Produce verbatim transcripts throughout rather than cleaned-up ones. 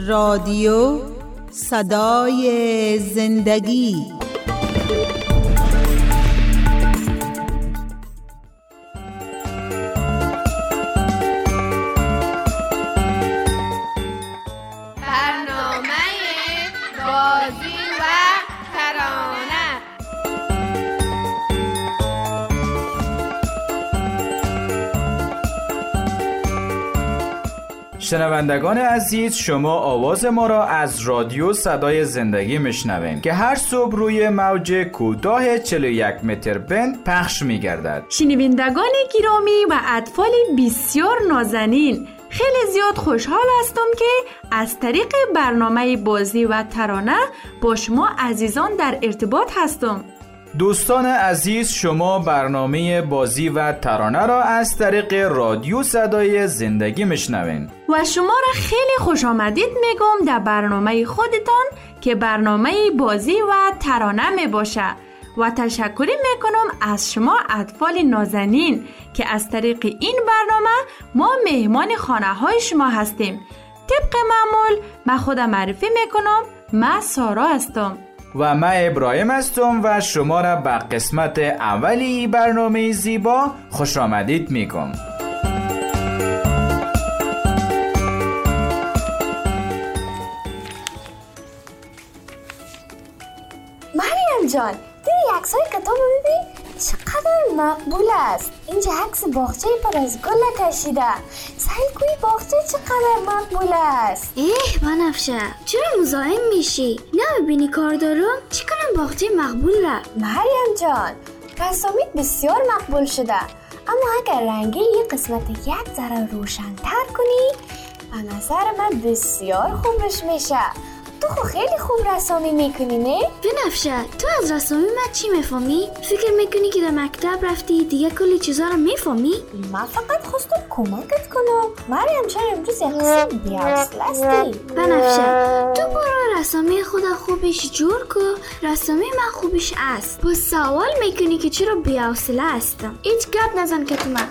رادیو صدای زندگی. شنوندگان عزیز، شما آواز ما را از رادیو صدای زندگی میشنوین که هر صبح روی موج کوتاه چهل و یک متر بند پخش میگردد. شنوندگان گرامی و اطفال بسیار نازنین، خیلی زیاد خوشحال هستم که از طریق برنامه بازی و ترانه با شما عزیزان در ارتباط هستم. دوستان عزیز، شما برنامه بازی و ترانه را از طریق رادیو صدای زندگی میشنوین و شما را خیلی خوش آمدید میگم در برنامه خودتان که برنامه بازی و ترانه می باشه و تشکری میکنم از شما اطفال نازنین که از طریق این برنامه ما مهمان خانه های شما هستیم. طبق معمول من خودم معرفی میکنم، من سارا هستم و من ابراهیم هستم و شما را به قسمت اولی برنامه زیبا خوش آمدید میگم. مریم جان، دیدی عکس‌های کتاب رو ببین چقدر مقبول است. اینجا عکس باغچه پر از گل کشیده. سعی کنی باغچه چقدر مقبول است. اه بنفشه، چرا مزاحم میشی؟ نمیبینی کار دارم؟ چی کنم باغچه مقبول را؟ مریم جان، رسامیت بسیار مقبول شده، اما اگر رنگی یه قسمت یک ذره روشن‌تر کنی به نظر من بسیار خوبش میشه. تو خو خیلی خوب رسامی میکنی نه؟ بنفشه، تو از رسامی من چی میفهمی؟ فکر میکنی که در مکتب رفتی دیگه کلی چیزا رو میفهمی؟ من فقط خواستم کمکت کنم. مریم چرا امروز یک قسم بی‌حوصله هستی؟ بنفشه، تو برو رسامی خدا خوبش جور کو، رسامی من خوبش است. با سوال میکنی که چرا بی‌حوصله هستم. هیچ گپ نزن که تو من.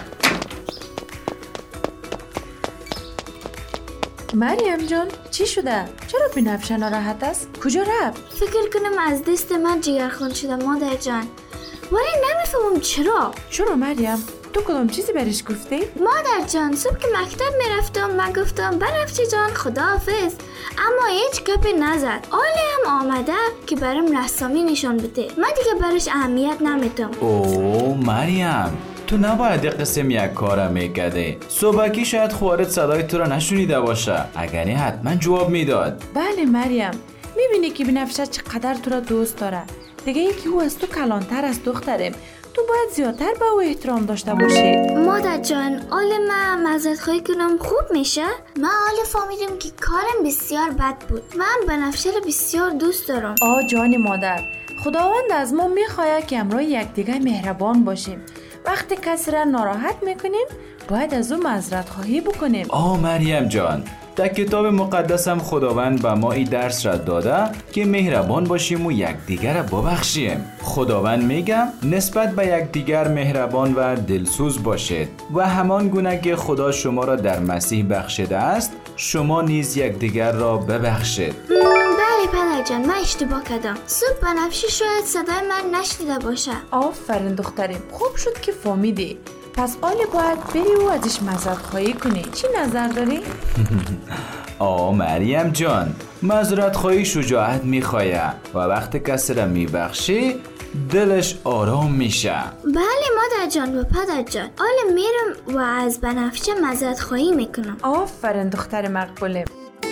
مریم جان، چی شده؟ چرا بنفشه ناراحت است؟ کجا رفت؟ فکر کنم از دست من جگرخون شده مادر جان، ولی نمیفهمم چرا. چرا مریم؟ تو کدام چیزی برش گفتی؟ مادر جان، صبح که مکتب میرفتم من گفتم بنفشه جان خداحافظ، اما هیچ گپی نزد. آلی هم آمده که برام رسامی نشان بده، من دیگه برش اهمیت نمیدم. اوه مریم، تو نباید یک قسم یک کار میکرده. صبحکی شاید خوارت صدای تو را نشونیده باشه، اگر نه حتما جواب میداد. بله مریم، میبینی که بنفشه چقدر تو را دوست داره. دیگه یکی او از تو کلانتر از دخترم، تو باید زیادتر به او احترام داشته باشی. مادر جان، آل من معذرت خواهی کنم خوب میشه؟ من آل فهمیدم که کارم بسیار بد بود. من بنفشه رو بسیار دوست دارم. آه جان مادر، خداوند از ما میخواهد که همراه یکدیگر مهربان باشیم. وقتی کسی را ناراحت میکنیم باید از او معذرت خواهی بکنیم. آه مریم جان، در کتاب مقدس هم خداوند به ما این درس را داده که مهربان باشیم و یکدیگر را ببخشیم. خداوند میگم نسبت به یکدیگر مهربان و دلسوز باشید و همان گونه که خدا شما را در مسیح بخشیده است شما نیز یکدیگر را ببخشید. بله پدر جان، من اشتباه کردم. صبح بنفشه شاید صدای من نشنیده باشه. آفرین دختریم، خوب شد که فهمیدی. پس آلی باید بری و ازش معذرت خواهی کنی. چی نظر داری؟ آه مریم جان، معذرت خواهی شجاعت میخواه و وقتی کسی را میبخشی دلش آرام میشه. بله مادر جان و پدر جان، آل میرم و از بنفشه معذرت خواهی میکنم. آفرین دختر مقبولم.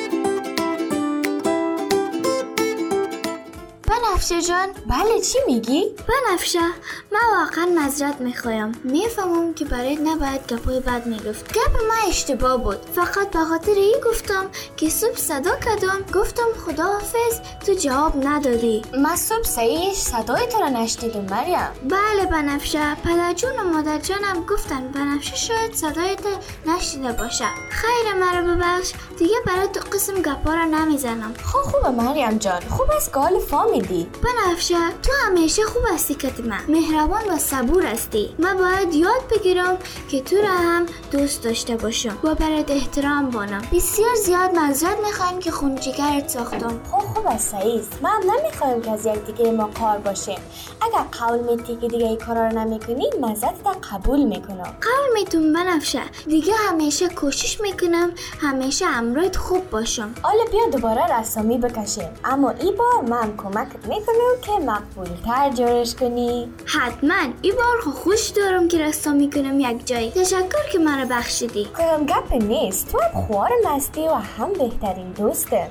بنفشه جان، بله چی میگی؟ بنفشه، من واقعا معذرت میخوایم. میفهمم که برات نباید گپای بد میگفت. گپ من اشتباه بود. فقط به خاطر این گفتم که صبح صدا کردم گفتم خداحافظ، تو جواب ندادی. من صبح صحیح صدای تو را نشنیدم مریم. بله بنفشه، پدر جون و مادر جانم گفتن بنفشه شاید صدایت نشنیده باشه. خیر مرا ببخش، دیگه برات تو قسم گپا را نمیزنم. خب خوبه مریم جان، خوب است که حال فهمیدی. هستی؟ بنفشه تو همیشه خوب هستی کتیمه، مهربان و صبور هستی. من باید یاد بگیرم که تو را هم دوست داشته باشم و برات احترام بانم. بسیار زیاد معذرت میخوایم که خون جگرت ساختم. خوب خوب است سعید. من نمیخوایم که از یک دیگه ما کار باشیم. اگر قول میتی که دیگه این کارا رو نمیکنی معذرت قبول میکنم. قول میتون بنفشه، دیگه همیشه کوشش میکنم همیشه همراهت خوب باشم. حالا بیا دوباره رسامی بکشیم، اما این بار من کمکت میکنم که مقبولتر جورش کنی. حتما این بار خو خوش دارم که رسامی کنم یک جایی. تشکر که من رو بخشیدی. کدام گپ نیست، تو هم خوارم هستی و هم بهترین دوسته.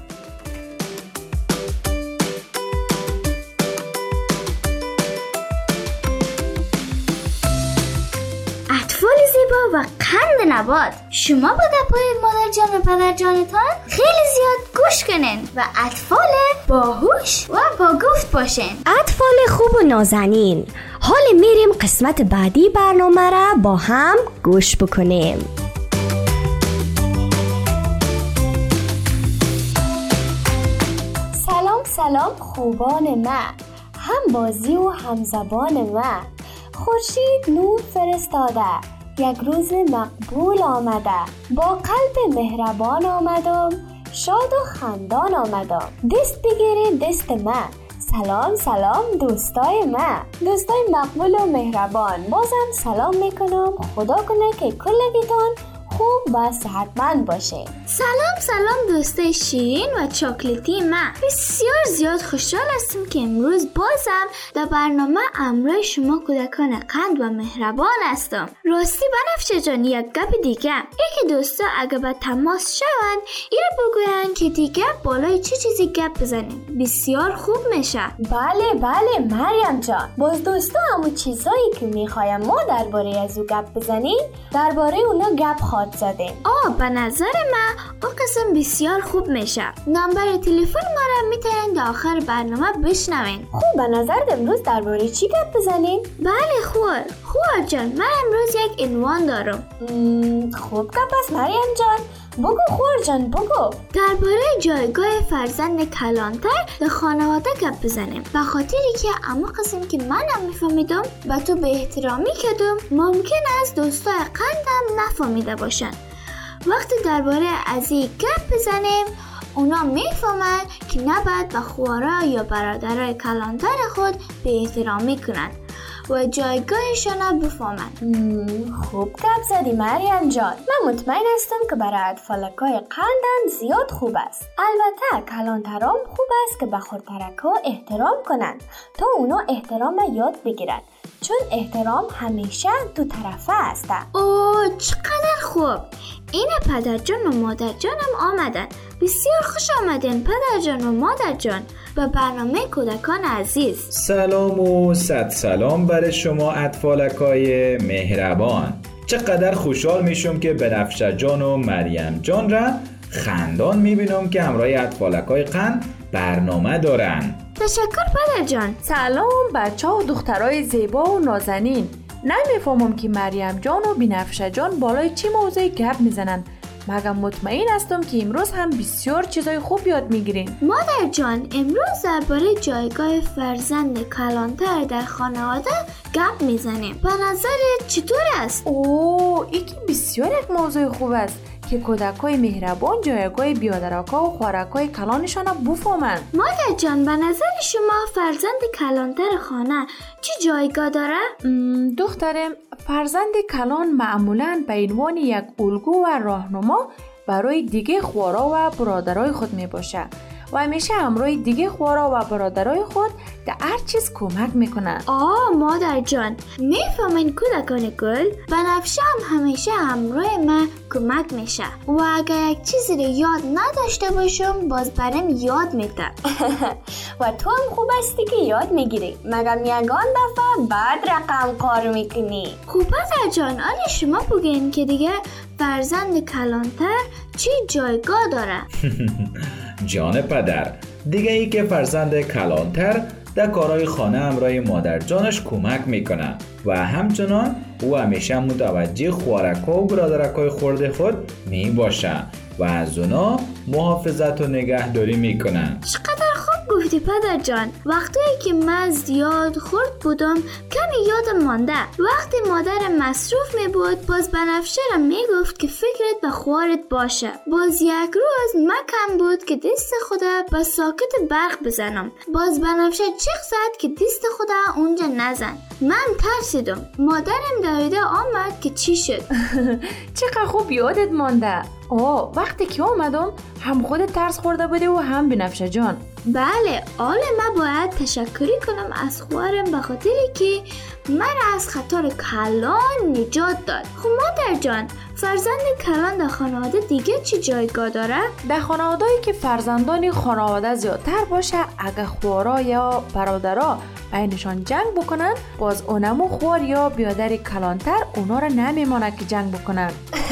اطفال زیبا و قند نبات، شما با گپ‌های مادر جان و پدر جانتان خیلی زیاد گوش کنین و اطفال باهوش و با گفت باشین. اطفال خوب و نازنین، حال میریم قسمت بعدی برنامه را با هم گوش بکنیم. سلام سلام خوبان من، هم بازی و هم زبان من. خورشید نور فرستاده، یک روز مقبول آمده. با قلب مهربان آمدم، شاد و خندان آمدم. دست بگیرین دست من. سلام سلام دوستای من، دوستای مقبول و مهربان. بازم سلام میکنم. خدا کنه که کلگیتان خوب و صحتمند باشه. سلام سلام دوستای شیرین و چاکلتی من، بسیار زیاد خوشحال هستم که امروز بازم در برنامه همراه شما کودکان قند و مهربان هستم. راستی بنفشه جان یک گپ دیگه، یکی دوستا اگه به تماس شوند ایره بگوین که دیگه بالای چه چیزی گپ بزنیم بسیار خوب میشه. بله بله مریم جان، باز دوستا همو چیزایی که میخوایم ما درباره از او گپ بزنیم درباره اونا گپ خواد زدیم. آه به نظر من اون قسم بسیار خوب میشه. نمبر تلفن ما را میتونین در آخر برنامه بشنوین. خوب به نظر امروز درباره چی گپ بزنیم؟ بله خوار خوار جان، من امروز یک عنوان دارم. خوب گپ است مریم جان، بگو خوار جان بگو. درباره جایگاه فرزند کلانتر در خانواده گپ بزنیم، به خاطری که اما قسم که منم میفهمیدم و تو به احترامی کردم ممکن است دوستای قندم نفهمیده باشن. وقتی درباره از این گپ بزنیم اونا میفهمن که نباید به خوارا یا برادرای کلانتر خود به احترامی کنن و جایگاهشان بفهمن. خوب گپ زدی مریم جان. من مطمئن هستم که برای اطفالکای قندم زیاد خوب است. البته کلانترام خوب است که به خردترکا احترام کنن تا اونا احترام یاد بگیرن، چون احترام همیشه دو طرفه است. اوه چقدر خوب. این پدر جان و مادر جانم آمدن. بسیار خوش آمدین پدر جان و مادر جان به برنامه کودکان عزیز. سلام و صد سلام برای شما اطفالکای مهربان. چقدر خوشحال میشم که بنفشه جان و مریم جان را خندان میبینم که همراه اطفالکای قند برنامه دارن. تشکر پدر جان. سلام بچه ها و دخترای زیبا و نازنین. نمیفهمم که مریم جان و بنفشه جان بالای چی موضوعی گپ میزنن، مگم مطمئن هستم که امروز هم بسیار چیزای خوب یاد میگیرین. مادر جان امروز درباره جایگاه فرزند کلانتر در خانواده گپ میزنیم. به نظرت چطور است؟ اوه این که بسیار یک موضوع خوب است که کودکای مهربان جایگاه بیادرکا و خوارکای کلانشان بفهمند. مادر جان به نظر شما فرزند کلانتر خانه چی جایگاه داره؟ دخترم فرزند کلان معمولاً به عنوان یک الگو و راهنما برای دیگه خوارا و برادرای خود می باشه و همیشه همراه دیگه خوارا و برادرای خود در هر چیز کمک میکنن. آه مادر جان میفهمین کودکان گل، بنفشه هم همیشه همراه من کمک میشه و اگر یک چیزی رو یاد نداشته باشم باز برام یاد میده. و تو هم خوب هستی که یاد میگیری، مگم یگان دفعه بعد رقم کار میکنی. خوب پدر جان آلی شما بگین که دیگه فرزند کلانتر چی جایگاه داره؟ جان پدر، دیگه ای که فرزند کلانتر در کارهای خانه همراه مادر جانش کمک میکنه و همچنان او همیشه متوجه خوارکا و برادرکای خورده خود می باشه و از اونا محافظت و نگهداری میکنن. چقدر خوب گفتی گفتی پدر جان. وقتی که من زیاد خورد بودم کمی یادم مانده. وقتی مادرم مصروف می بود باز بنفشه را می گفت که فکرت به خوارت باشه. باز یک روز مکم بود که دست خدا به ساکت برق بزنم. باز بنفشه چیخ زد که دست خدا اونجا نزن. من ترسیدم. مادرم دویده آمد که چی شد. چقدر خوب یادت مانده. آه وقتی که آمدم هم خود ترس خورده بوده و هم بنفشه جان. بله، حالا من باید تشکری کنم از خوارم به خاطری که مرا از خطر کلان نجات داد. خب مادر جان، فرزند کلان در خانواده دیگه چی جایگاه داره؟ در خانواده‌ای که فرزندان خانواده زیادتر باشه، اگه خوارا یا برادرها بینشان جنگ بکنن، باز اونمو خوار یا بیادر کلانتر اونا را نمیمانه که جنگ بکنن.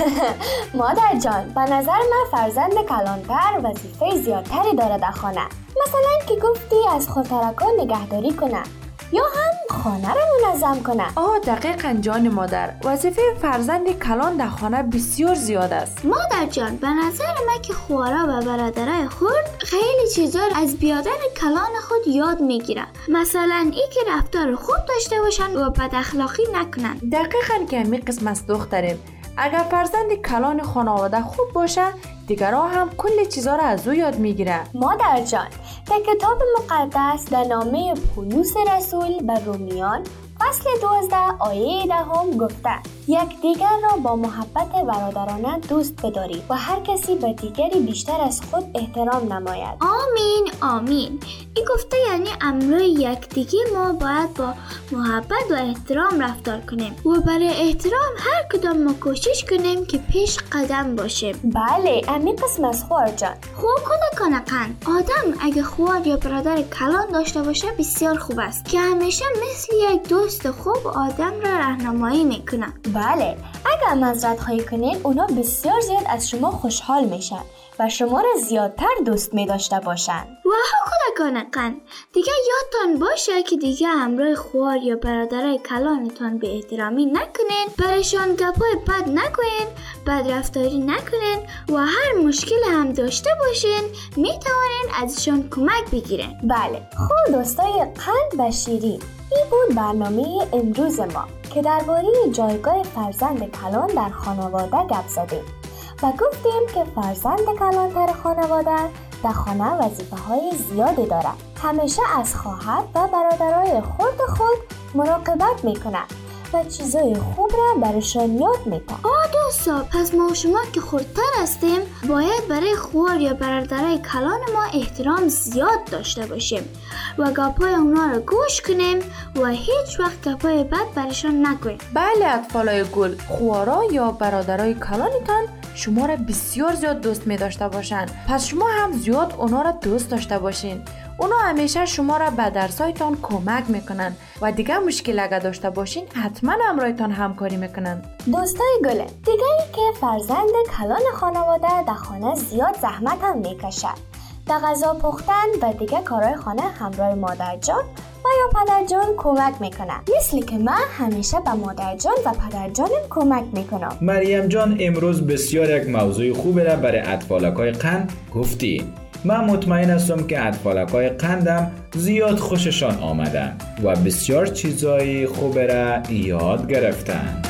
مادر جان، به نظر من فرزند کلانتر وظیفه زیادتری داره در خانه. مثلا که گفتی از خودترکان نگهداری کنه یا هم خانه را منظم کنه. آه دقیقاً جان مادر، وظیفه فرزند کلان در خانه بسیار زیاد است. مادر جان، به نظر من که خوارا و برادرای خود خیلی چیزا از بیادر کلان خود یاد میگیرن. مثلا ای که رفتار خوب داشته باشن و بد اخلاقی نکنن. دقیقاً که همین قسم از دخترم، اگر فرزند کلان خانواده خوب باشه، دیگرها هم کل چیزا را از او یاد میگیره. مادر جان، در کتاب مقدس در نامه پولس رسول به رومیان فصل دوازده آیه دهم گفته یکدیگر را با محبت برادرانه دوست بدارید و هر کسی به دیگری بیشتر از خود احترام نماید. آمین آمین. این گفته یعنی امروی یکدیگه ما باید با محبت و احترام رفتار کنیم و برای احترام هر کدام ما کوشش کنیم که پیش قدم باشیم. بله، امی قسم از خوار جان. خوب کده کنقن آدم اگه خوار یا برادر کلان داشته باشه بسیار خوب است که همیشه مثل یک دوست خوب آدم را راهنمایی میکنه. بله، اگر معذرت خواهی کنید اونا بسیار زیاد از شما خوشحال میشن و شما را زیادتر دوست می داشته باشن. واها کده کنقن دیگه یادتان باشه که دیگه همراه خوار یا برادرای کلانتان به احترامی نکنین، برایشان گپای بد نکنین، بد رفتاری نکنین و هر مشکل هم داشته باشین می توانین ازشان کمک بگیرین. بله، خوب دوستای قند و شیرین، این بود برنامه امروز ما که درباره جایگاه فرزند کلان در خانواده گپ زدیم و گفتیم که فرزند کلانتر خانواده در خانه وظیفه های زیادی داره. همیشه از خواهر و برادرای خرد خود مراقبت میکنه و چیزای خوب را برشان یاد میده. آه دوستا، پس ما شما که خردتر هستیم باید برای خوار یا برادرای کلان ما احترام زیاد داشته باشیم و گپای اونا رو گوش کنیم و هیچ وقت گپای بد برشان نگویم. بله اطفالای گل، خوارا یا برادرای کلانتان شما را بسیار زیاد دوست می داشته باشن، پس شما هم زیاد اونا را دوست داشته باشین. اونا همیشه شما را به درسایتان کمک میکنن و دیگه مشکل اگه داشته باشین حتما همراهتان همکاری میکنن. دوستای گله، دیگه ای که فرزند کلان خانواده در خانه زیاد زحمت هم میکشه، در غذا پختن و دیگه کارهای خانه همراه مادر جان و یا پدر جان کمک میکنن، مثل که من همیشه به مادر جان و پدر جانم کمک میکنم. مریم جان امروز بسیار یک موضوع خوبی را برای اطفالکای قند گفتی. من مطمئن هستم که اطفالکای قندم زیاد خوششان آمدن و بسیار چیزای خوب را یاد گرفتن.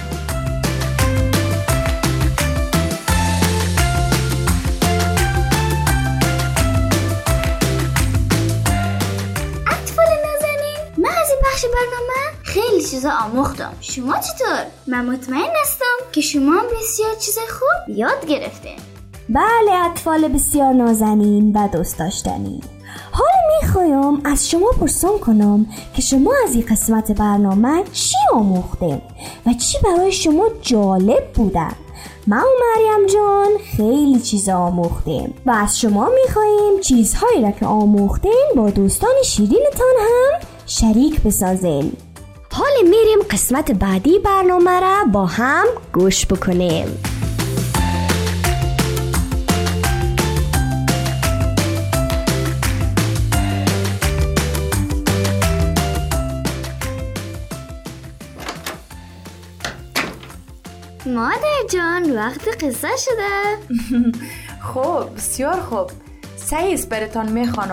اطفال نازنین، من از این بخش برنامه خیلی چیزا آموختم. شما چطور؟ من مطمئن هستم که شما بسیار چیزای خوب یاد گرفتین. بله اطفال بسیار نازنین و دوست داشتنی، حالا میخوایم از شما پرسم کنم که شما از این قسمت برنامه چی آموختین و چی برای شما جالب بوده. من و مریم جان خیلی چیزا آموختیم و از شما میخواییم چیزهایی را که آموختین با دوستان شیرینتان هم شریک بسازین. حالا میریم قسمت بعدی برنامه را با هم گوش بکنیم. مادر جان وقت قصه شده. خوب، بسیار خوب. سعی است براتان میخوانم.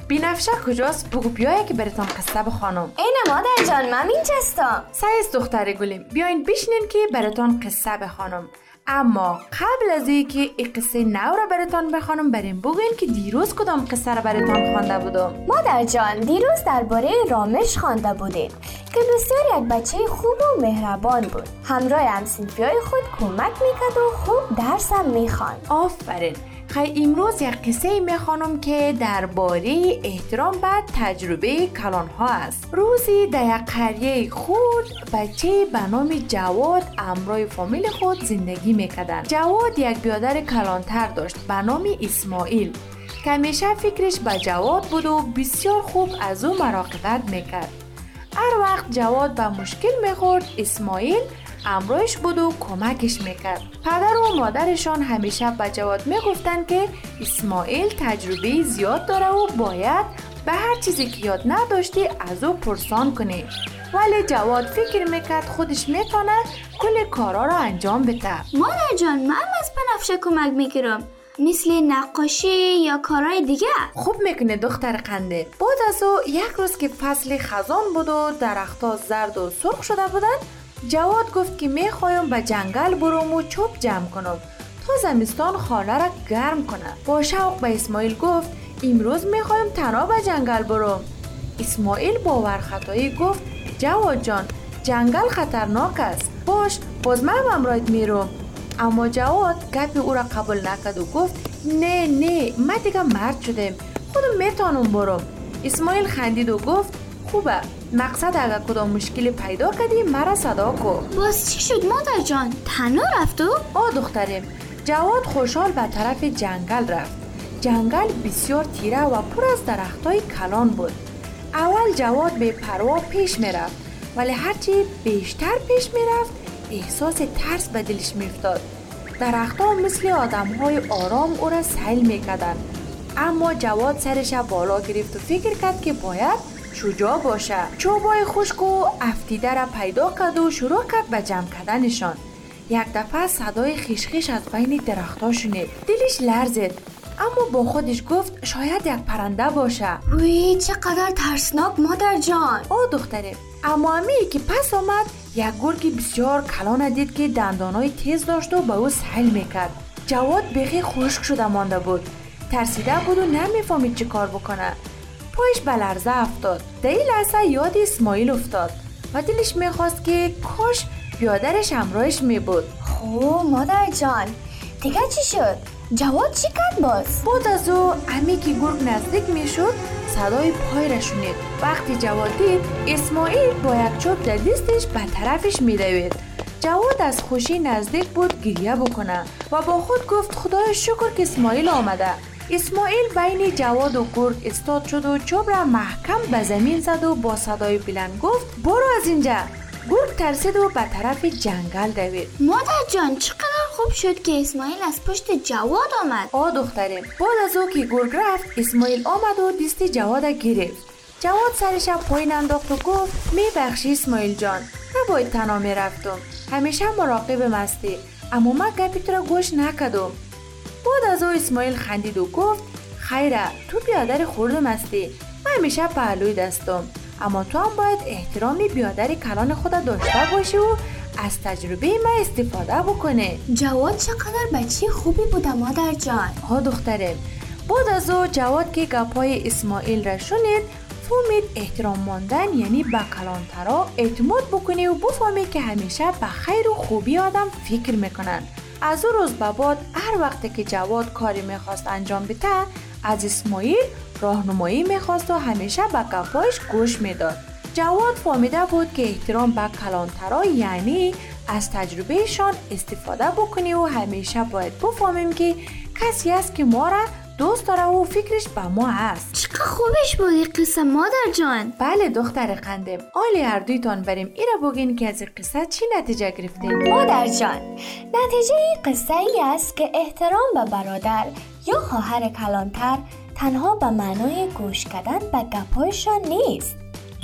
بینفشه کجاست؟ بگو بیایی که براتون قصه بخوانم. اینه مادر جان، من اینجاستم. سعیز دختر گلیم، بیاین بشینین که براتون قصه بخوانم. اما قبل از اینکه این قصه نو را براتون بخوانم بریم بگوین که دیروز کدام قصه را براتون خوانده بودم. مادر جان، دیروز درباره رامش خوانده بودید که بسیار یک بچه خوب و مهربان بود. همراه همسنفیای خود کمک میکرد و خوب درس هم میخواند. آفرین. خیلی امروز یک قصه میخوانم که درباره احترام به تجربه کلان ها است. روزی در یک قریه خود بچه به نام جواد همراه فامیل خود زندگی میکردن. جواد یک برادر کلانتر داشت به نام اسماعیل که همیشه فکرش به جواد بود و بسیار خوب از او مراقبت میکرد. هر وقت جواد به مشکل میخورد اسماعیل امرویش بود و کمکش میکرد. پدر و مادرشان همیشه به جواد میگفتن که اسماعیل تجربه زیاد داره و باید به هر چیزی که یاد نداشتی از او پرسان کنی. ولی جواد فکر میکرد خودش میتونه کل کارا را انجام بده. مادر جان، من از بنفشه کمک میگیرم، مثل نقاشی یا کارهای دیگه. خوب میکنه دختر قنده. بعد از او یک روز که فصل خزان بود و درختها زرد و سرخ شده بودن، جواد گفت که میخوایم به جنگل برم و چوب جمع کنم تا زمستان خانه را گرم کنم. با شوق به اسماعیل گفت امروز میخوایم تنها به جنگل برم. اسماعیل باور خطایی گفت جواد جان، جنگل خطرناک است. باش، باز من همراهت میرم. اما جواد گپ او را قبول نکرد و گفت نه نه، من دیگه مرد شدم، خودم میتونم برم. اسماعیل خندید و گفت خوبه، مقصد اگر کدام مشکلی پیدا کردی مرا صدا کن. باز چی شد مادر جان؟ تنها رفتو؟ آه دخترم. جواد خوشحال به طرف جنگل رفت. جنگل بسیار تیره و پر از درختای کلان بود. اول جواد به پروا پیش میرفت، ولی هرچی بیشتر پیش میرفت احساس ترس به دلش میافتاد. درختها مثل آدمهای آرام او را سیل میکردند. اما جواد سرش بالا گرفت و فکر کرد که باید شجاع باشه. چوبای خشک و افتیده را پیدا کرد و شروع کرد به جمع کردنشان. یک دفعه صدای خیشخیش از بین درختها شنید. دلش لرزید، اما با خودش گفت شاید یک پرنده باشه. وی چقدر ترسناک مادر جان. آه دختره. اما امی که پس آمد یک گرگ بسیار کلان دید که دندانای تیز داشت و به او سیل میکرد. جواد بیخی خشک شده مانده بود. ترسیده بود و نمیفهمید چه کار بکنه. پایش به لرزه افتاد. در این لحظه یاد اسماعیل افتاد و دلش میخواست که کاش بیادرش همراهش میبود. خب مادر جان، دیگه چی شد؟ جواد چی کرد باز؟ بعد از او امی که گرگ نزدیک میشد صدای پای را شنید. وقتی جواد دید اسماعیل با یک چوب در دستش به طرفش میدوید. جواد از خوشی نزدیک بود گریه بکنه و با خود گفت خدای شکر که اسماعیل آمده. اسماعیل بین جواد و گرگ استاد شد و چوب را محکم به زمین زد و با صدای بلند گفت برو از اینجا. گرگ ترسید و به طرف جنگل دوید. مادر جان، چقدر خوب شد که اسماعیل از پشت جواد آمد. آ دخترم. بعد از او که گرگ رفت اسماعیل آمد و دست جواد گرفت. جواد سرش پایین انداخت و گفت میبخشی اسماعیل جان، نباید تنها میرفتم، همیشه مراقبم هستی، اما من گپی تو را گوش نکردم. بعد از او اسماعیل خندید و گفت خیره، تو بیادر خوردم هستی، من همیشه پهلوی دستم، اما تو هم باید احترام بیادر کلان خود داشته باشی و از تجربه من استفاده بکنه. جواد چقدر بچه خوبی بوده مادر جان. ها دخترم. بعد از او جواد که گپای اسماعیل را شنید فهمید احترام ماندن یعنی به کلانترا اعتماد بکنی و بفهمی که همیشه به خیر و خوبی آدم فکر میکنن. از او روز به بعد هر وقت که جواد کاری میخواست انجام بده از اسماعیل راهنمایی میخواست و همیشه به گپایش گوش میداد. جواد فهمیده بود که احترام به کلانترا یعنی از تجربهشان استفاده بکنی و همیشه باید بفهمیم که کسی است که ما را دوست داره و فکرش به ما هست. چقدر خوبش بود این قصه مادر جان. بله دختر قندم. آلی هر دویتان بریم ایره بگین که از این قصه چی نتیجه گرفتین؟ مادر جان، نتیجه این قصه ای است که احترام به برادر یا خواهر کلانتر تنها به معنای گوش کردن به گپایشان نیست،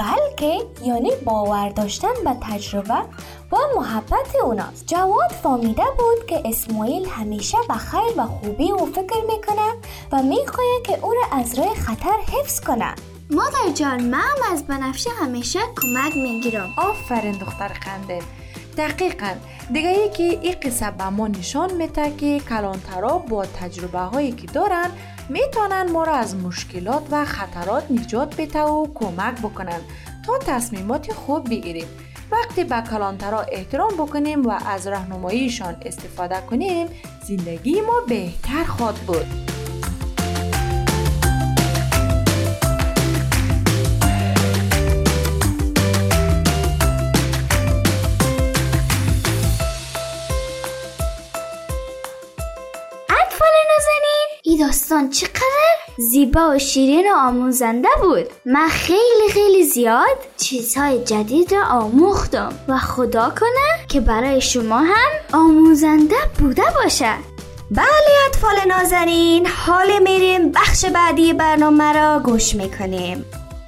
بلکه یعنی باور داشتن به تجربه و محبت اوناست. جواد فهمیده بود که اسماعیل همیشه به خیر و خوبی او فکر میکنه و میخواد که او را از راه خطر حفظ کنه. مادر جان، من از بنفشه همیشه کمک میگیرم. آفرین دختر قندل. دقیقاً دیگه ای که این قصه به ما نشان میده که کلانترها با تجربه هایی که دارن میتونن ما را از مشکلات و خطرات نجات بده و کمک بکنن تا تصمیمات خوب بگیریم. وقتی به کلانترها احترام بکنیم و از راهنماییشان استفاده کنیم، زندگی ما بهتر خواهد بود. این داستان چقدر زیبا و شیرین و آموزنده بود. من خیلی خیلی زیاد چیزهای جدید را آموختم و خدا کنه که برای شما هم آموزنده بوده باشه. بله اطفال نازنین، حال میریم بخش بعدی برنامه را گوش میکنیم.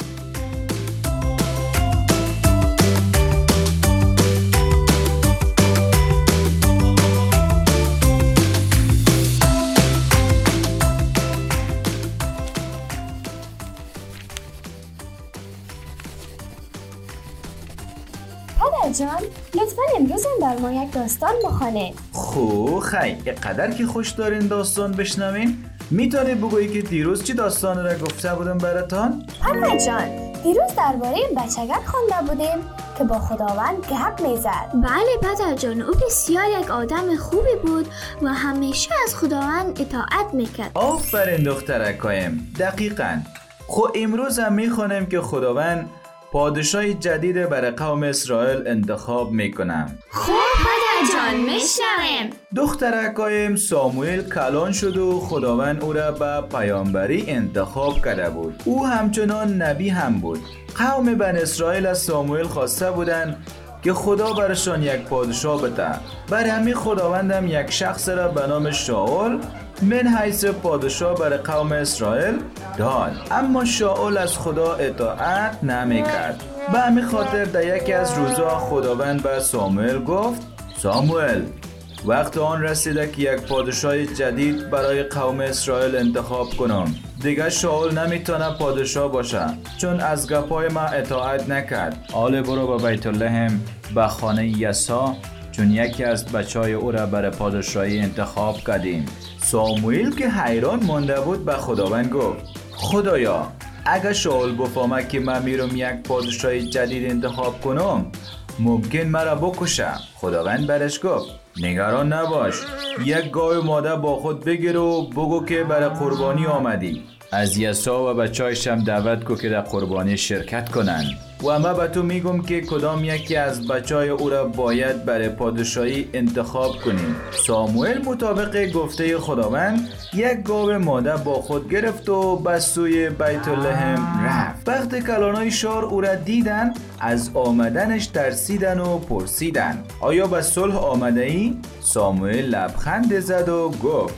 جان، لطفاً امروز هم در ما یک داستان بخوانید. خو خی قدر که خوش دارین داستان بشنوین. میتونی بگویی که دیروز چی داستان را گفته بودم براتان؟ پدر جان، دیروز درباره بچگک خوانده بودیم که با خداوند گپ میزد. بله پدر جان، او بسیار یک آدم خوبی بود و همیشه از خداوند اطاعت میکرد. آفرین دخترکایم، دقیقاً. خو امروز هم میخوانیم که خداوند پادشاه جدید برای قوم اسرائیل انتخاب میکنم. خوب پدر جان، میشنویم. دخترکایم ساموئل کلان شد و خداوند او را به پیامبری انتخاب کرده بود. او همچنان نبی هم بود. قوم بن اسرائیل از ساموئل خواسته بودند که خدا برشان یک پادشاه بده. برای همین خداوند هم یک شخص را به نام شاول من حیث پادشاه برای قوم اسرائیل داد. اما شاول از خدا اطاعت نمی کرد. به همین خاطر در یکی از روزها خداوند به ساموئل گفت: ساموئل، وقت آن رسیده که یک پادشاه جدید برای قوم اسرائیل انتخاب کنم. دیگه شاول نمیتونه پادشاه باشه چون از گپای ما اطاعت نکرد. حالا برو به بیت لحم به خانه یسا، چون یکی از بچهای او را برای پادشاهی انتخاب کردیم. ساموئل که حیران مانده بود به خداوند گفت: خدایا، اگه شاول بفهمه که من میرم یک پادشاه جدید انتخاب کنم، ممکن مرا بکشه. خداوند برش گفت: نگران نباش، یک گاو ماده با خود بگیر و بگو که برای قربانی آمدی. از یسوع و بچه‌هایش هم دعوت کو که در قربانی شرکت کنند. و ما به تو میگم که کدام یکی از بچهای او را باید برای پادشاهی انتخاب کنیم. ساموئل مطابق گفته خداوند یک گاو ماده با خود گرفت و به سوی بیت لحم رفت. وقتی کلانای شهر او را دیدن، از آمدنش ترسیدن و پرسیدن: آیا به صلح آمده ای؟ ساموئل لبخند زد و گفت: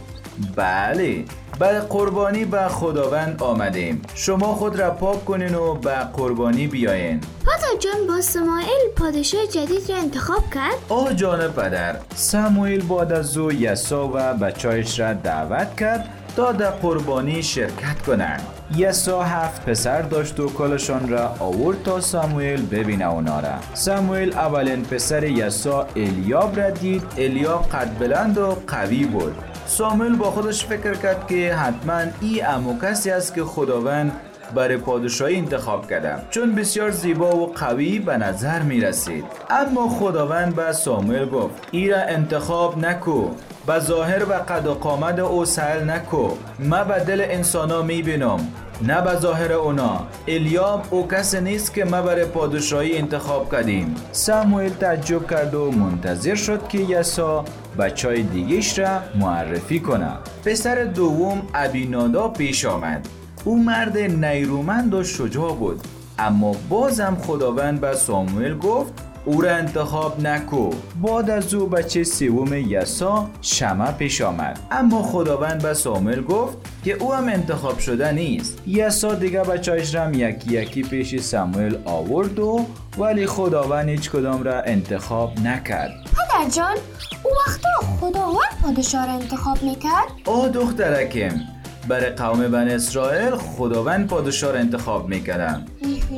بله، برای قربانی به خداوند آمدیم. شما خود را پاک کنین و به قربانی بیاین. پدر جان، با ساموئل پادشاه جدید را انتخاب کرد؟ آه جان پدر. ساموئل بعد از او یسوع و بچه‌هایش را دعوت کرد تا در قربانی شرکت کنند. یسوع هفت پسر داشت و کلشان را آورد تا ساموئل ببینه اونا را. ساموئل اولین پسر یسوع الیاب را دید. الیاب قد بلند و قوی بود. ساموئل با خودش فکر کرد که حتما این عمو کسی است که خداوند برای پادشاهی انتخاب کرده، چون بسیار زیبا و قوی به نظر می رسید. اما خداوند به ساموئل گفت: ای را انتخاب نکو، به ظاهر و قد و قامت او سهل نکو. من به دل انسانا می بینم، نه به ظاهر اونا. الیاب او کسی نیست که ما برای پادشاهی انتخاب کردیم. ساموئل تعجب کرد و منتظر شد که یسوع بچهای دیگه‌اش را معرفی کنه. پسر دوم ابیناداب پیش آمد. او مرد نیرومند و شجاع بود. اما بازم خداوند به ساموئل گفت: او را انتخاب نکو. بعد از او بچه سوم یسا شمع پیش آمد، اما خداوند به ساموئل گفت که او هم انتخاب شده نیست. یسا دیگه بچه‌اش را یکی یکی پیش ساموئل آورد و ولی خداوند هیچ کدام را انتخاب نکرد. پدر جان، او وقتا خداوند پادشاه را انتخاب میکرد؟ آه دخترکم، برای قوم بنی اسرائیل خداوند پادشاه را انتخاب میکردن.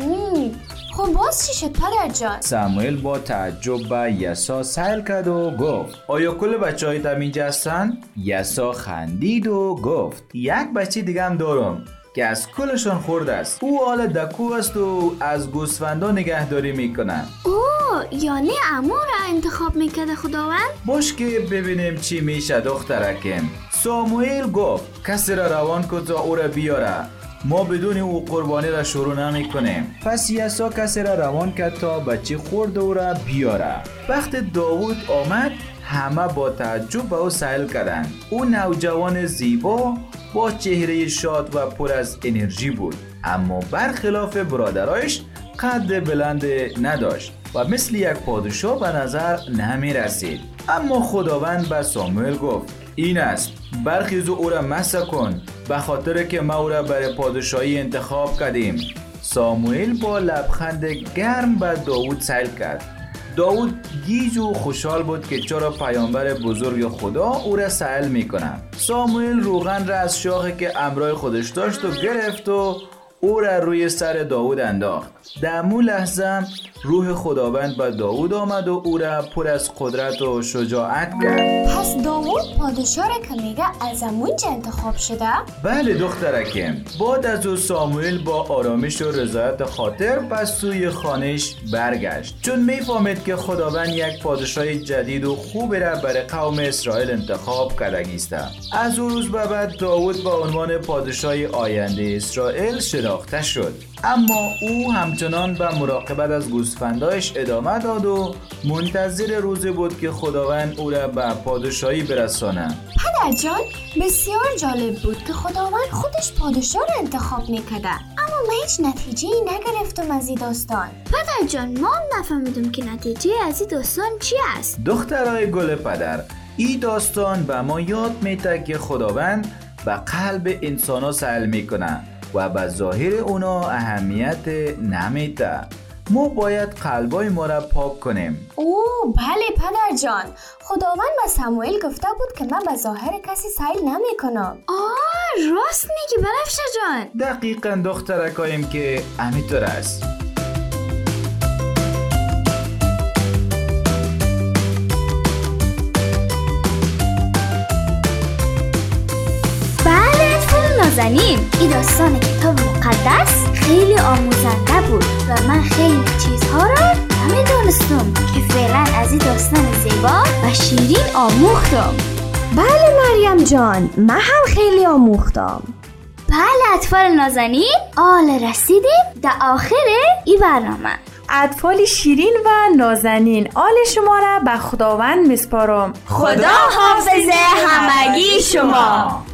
خب باز چی شد پدر جان؟ ساموئل با تعجب به یسا سأل کرد و گفت آیا کل بچه های تم اینجا هستن؟ یسا خندید و گفت یک بچه دیگه هم دارم که از کلشان خورد است. او حال دکو است و از گوسفندا نگهداری میکنه. اوه، یعنی عمو را انتخاب میکرده خداوند؟ باش که ببینیم چی میشه دخترکم. ساموئل گفت کسی را روان کن تا او را بیاره، ما بدون او قربانی را شروع نمی کنیم. پس یسا کسی را روان کرد تا بچه خورد او را بیاره. وقت داوود آمد همه با تعجب به او سائل کردند. او نوجوان زیبا با چهره شاد و پر از انرژی بود، اما برخلاف برادرایش قد بلند نداشت و مثل یک پادشاه به نظر نمی رسید. اما خداوند به ساموئل گفت این است، برخیز و او را مسح کن، به خاطر که ما او را برای پادشاهی انتخاب کردیم. ساموئل با لبخند گرم به داوود سائل کرد. داوود گیج و خوشحال بود که چرا پیامبر بزرگ خدا او را سائل میکنه. ساموئل روغن را از شاخی که همراه خودش داشت و گرفت و او را روی سر داوود انداخت. در مو لحظه روح خداوند به داوود آمد و او را پر از قدرت و شجاعت کرد. پس داوود پادشاه را که میگه از همونجا انتخاب شده؟ بله دخترکم. بعد از او ساموئل با آرامش و رضایت خاطر پس سوی خانهش برگشت، چون میفهمید که خداوند یک پادشاه جدید و خوب را برای قوم اسرائیل انتخاب کرده است. از اون روز به بعد داوود به عنوان پادشاه آینده اسرائیل شناخته شد، اما او همچنان به مراقبت از گوسفندایش ادامه داد و منتظر روزی بود که خداوند او را به پادشاهی برسانه. پدر جان، بسیار جالب بود که خداوند خودش پادشاه را انتخاب میکرده، اما من هیچ نتیجه نگرفتم از این داستان. پدر جان، ما هم نفهمیدم که نتیجه از این داستان چی است. دخترای گل پدر، این داستان به ما یاد میده که خداوند به قلب انسان ها سائل میکنه و به ظاهر اونا اهمیت نمیده. ما باید قلبای ما را پاک کنیم. اوه بله پدر جان، خداوند به ساموئل گفته بود که من به ظاهر کسی سائل نمی کنم. آه راست میگی بنفشه جان. دقیقاً دخترکایم که همینطور است. نازنین، این داستان کتاب مقدس خیلی آموزنده بود و من خیلی چیزها را نمیدونستم که فعلا از این داستان زیبا و شیرین آموختم. بله مریم جان، من هم خیلی آموختم. بله اطفال نازنین، آل رسیدیم در آخر این برنامه. اطفال شیرین و نازنین، آل شما را به خداوند میسپارم. خدا حافظ همگی شما.